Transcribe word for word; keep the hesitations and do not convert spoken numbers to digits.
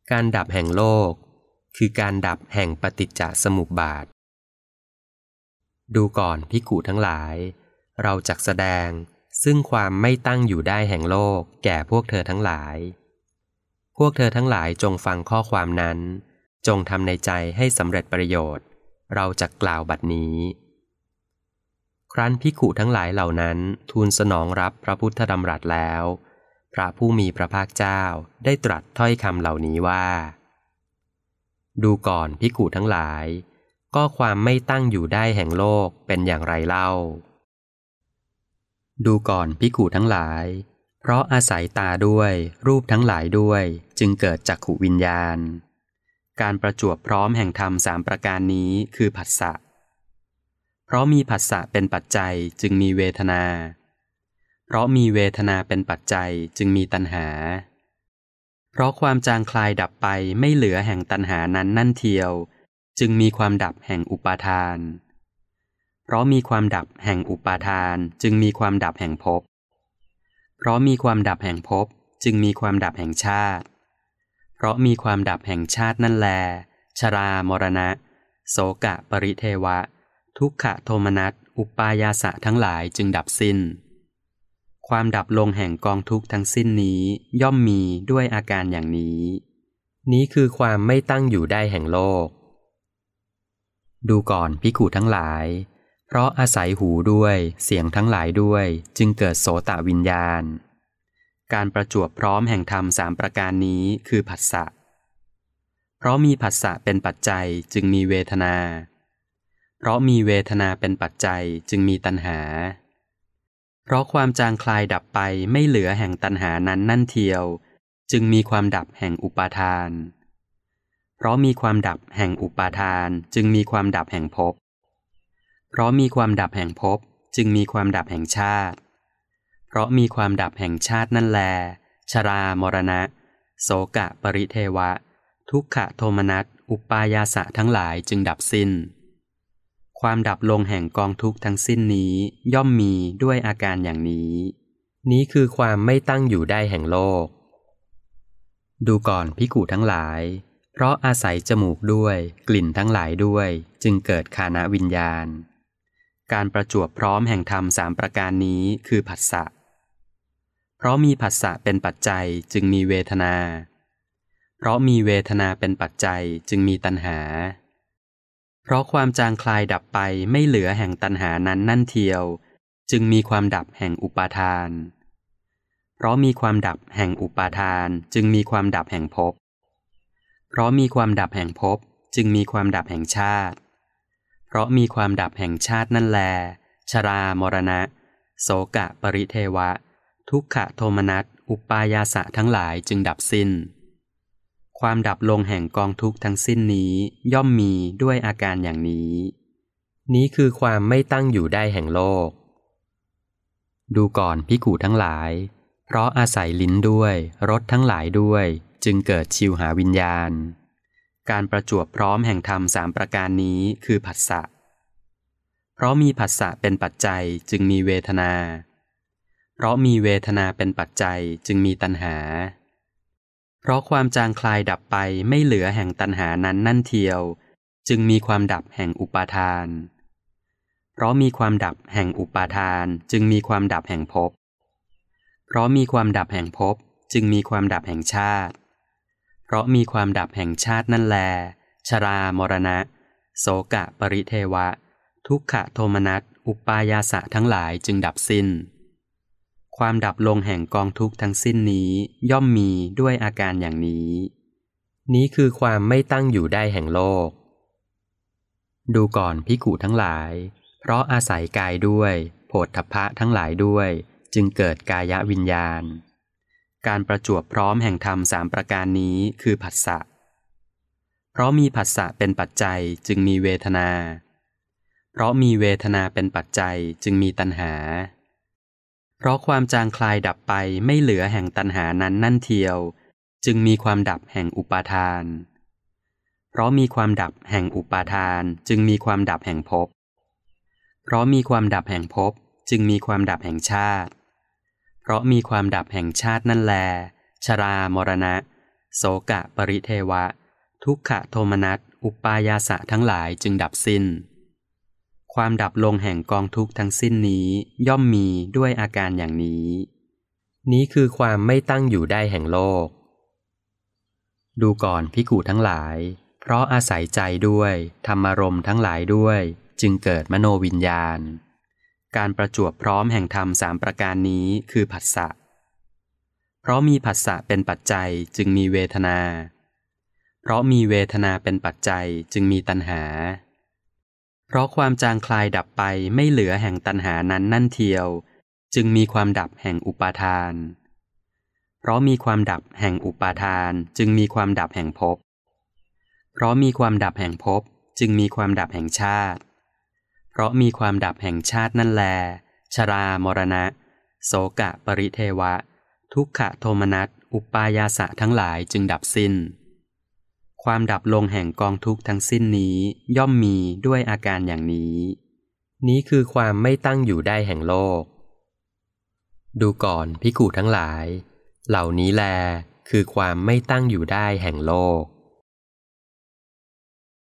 การดับแห่งโลกคือการดับแห่งปฏิจจสมุปบาทดูก่อนภิกขุทั้งหลายเราจักแสดงซึ่งความไม่ตั้งอยู่ได้แห่งโลกแก่พวกเธอทั้งหลายพวกเธอทั้งหลายจงฟังข้อความนั้นจงทำในใจให้สำเร็จประโยชน์เราจักกล่าวบัดนี้ครั้นภิกขุทั้งหลายเหล่านั้นทูลสนองรับพระพุทธดำรัสแล้วพระผู้มีพระภาคเจ้าได้ตรัสถ้อยคำเหล่านี้ว่าดูก่อนภิกขุทั้งหลายก็ความไม่ตั้งอยู่ได้แห่งโลกเป็นอย่างไรเล่าดูก่อนภิกขุทั้งหลายเพราะอาศัยตาด้วยรูปทั้งหลายด้วยจึงเกิดจักขุวิญญาณการประจวบพร้อมแห่งธรรมสามประการนี้คือผัสสะเพราะมีผัสสะเป็นปัจจัยจึงมีเวทนาเพราะมีเวทนาเป็นปัจจัยจึงมีตัณหาเพราะความจางคลายดับไปไม่เหลือแห่งตัณหานั้นนั่นเทียวจึงมีความดับแห่งอุปาทานเพราะมีความดับแห่งอุปาทานจึงมีความดับแห่งภพเพราะมีความดับแห่งภพจึงมีความดับแห่งชาติเพราะมีความดับแห่งชาตินั่นแลชรามรณะโสกะปริเทวะทุกขโทมนัสอุปายาสะทั้งหลายจึงดับสิ้นความดับลงแห่งกองทุกข์ทั้งสิ้นนี้ย่อมมีด้วยอาการอย่างนี้นี้คือความไม่ตั้งอยู่ได้แห่งโลกดูก่อนภิกขุทั้งหลายเพราะอาศัยหูด้วยเสียงทั้งหลายด้วยจึงเกิดโสตวิญญาณการประจวบพร้อมแห่งธรรมสามประการนี้คือผัสสะเพราะมีผัสสะเป็นปัจจัยจึงมีเวทนาเพราะมีเวทนาเป็นปัจจัยจึงมีตัณหาเพราะความจางคลายดับไปไม่เหลือแห่งตัณหานั้นนั่นเทียวจึงมีความดับแห่งอุปาทานเพราะมีความดับแห่งอุปาทานจึงมีความดับแห่งภพเพราะมีความดับแห่งภพจึงมีความดับแห่งชาติเพราะมีความดับแห่งชาตินั่นแลชรามรณะโสกะปริเทวะทุกขโทมนัสอุปายาสะทั้งหลายจึงดับสิ้นความดับลงแห่งกองทุกข์ทั้งสิ้นนี้ย่อมมีด้วยอาการอย่างนี้นี้คือความไม่ตั้งอยู่ได้แห่งโลกดูก่อนภิกขุทั้งหลายเพราะอาศัยจมูกด้วยกลิ่นทั้งหลายด้วยจึงเกิดฆานวิญญาณการประจวบพร้อมแห่งธรรมสามประการนี้คือผัสสะเพราะมีผัสสะเป็นปัจจัยจึงมีเวทนาเพราะมีเวทนาเป็นปัจจัยจึงมีตัณหาเพราะความจางคลายดับไปไม่เหลือแห่งตัณหานั้นนั่นเทียวจึงมีความดับแห่งอุปาทานเพราะมีความดับแห่งอุปาทานจึงมีความดับแห่งภพเพราะมีความดับแห่งภพจึงมีความดับแห่งชาติเพราะมีความดับแห่งชาตินั่นแลชรามรณะโสกะปริเทวะทุกขโทมนัสอุปายาสะทั้งหลายจึงดับสิ้นความดับลงแห่งกองทุกข์ทั้งสิ้นนี้ย่อมมีด้วยอาการอย่างนี้นี้คือความไม่ตั้งอยู่ได้แห่งโลกดูก่อนภิกขุทั้งหลายเพราะอาศัยลิ้นด้วยรสทั้งหลายด้วยจึงเกิดชิวหาวิญญาณการประจวบพร้อมแห่งธรรมสามประการนี้คือผัสสะเพราะมีผัสสะเป็นปัจจัยจึงมีเวทนาเพราะมีเวทนาเป็นปัจจัยจึงมีตัณหาเพราะความจางคลายดับไปไม่เหลือแห่งตัณหานั้นนั่นเทียวจึงมีความดับแห่งอุปาทานเพราะมีความดับแห่งอุปาทานจึงมีความดับแห่งภพเพราะมีความดับแห่งภพจึงมีความดับแห่งชาติเพราะมีความดับแห่งชาตินั่นแลชรามรณะโสกะปริเทวะทุกขโทมนัสอุปายาสะทั้งหลายจึงดับสิ้นความดับลงแห่งกองทุกข์ทั้งสิ้นนี้ย่อมมีด้วยอาการอย่างนี้นี้คือความไม่ตั้งอยู่ได้แห่งโลกดูก่อนภิกขุทั้งหลายเพราะอาศัยกายด้วยโผฏฐัพพะทั้งหลายด้วยจึงเกิดกายวิญญาณการประจวบพร้อมแห่งธรรมสามประการนี้คือผัสสะเพราะมีผัสสะเป็นปัจจัยจึงมีเวทนาเพราะมีเวทนาเป็นปัจจัยจึงมีตัณหาเพราะความจางคลายดับไปไม่เหลือแห่งตัณหานั้นนั่นเทียวจึงมีความดับแห่งอุปาทานเพราะมีความดับแห่งอุปาทานจึงมีความดับแห่งภพเพราะมีความดับแห่งภพจึงมีความดับแห่งชาติเพราะมีความดับแห่งชาตินั่นแลชรามรณะโสกะปริเทวะทุกขโทมนัสอุปายาสะทั้งหลายจึงดับสิ้นความดับลงแห่งกองทุกข์ทั้งสิ้นนี้ย่อมมีด้วยอาการอย่างนี้นี้คือความไม่ตั้งอยู่ได้แห่งโลกดูก่อนภิกขุทั้งหลายเพราะอาศัยใจด้วยธรรมารมณ์ทั้งหลายด้วยจึงเกิดมโนวิญญาณการประจวบพร้อมแห่งธรรมสามประการนี้คือผัสสะเพราะมีผัสสะเป็นปัจจัยจึงมีเวทนาเพราะมีเวทนาเป็นปัจจัยจึงมีตัณหาเพราะความจางคลายดับไปไม่เหลือแห่งตัณหานั้นนั่นเทียวจึงมีความดับแห่งอุปาทานเพราะมีความดับแห่งอุปาทานจึงมีความดับแห่งภพเพราะมีความดับแห่งภพจึงมีความดับแห่งชาติเพราะมีความดับแห่งชาตินั่นแลชรามรณะโสกะปริเทวะทุกขโทมนัสอุปายาสะทั้งหลายจึงดับสิ้นความดับลงแห่งกองทุกข์ทั้งสิ้นนี้ย่อมมีด้วยอาการอย่างนี้นี้คือความไม่ตั้งอยู่ได้แห่งโลกดูก่อนภิกขุทั้งหลายเหล่านี้แลคือความไม่ตั้งอยู่ได้แห่งโลก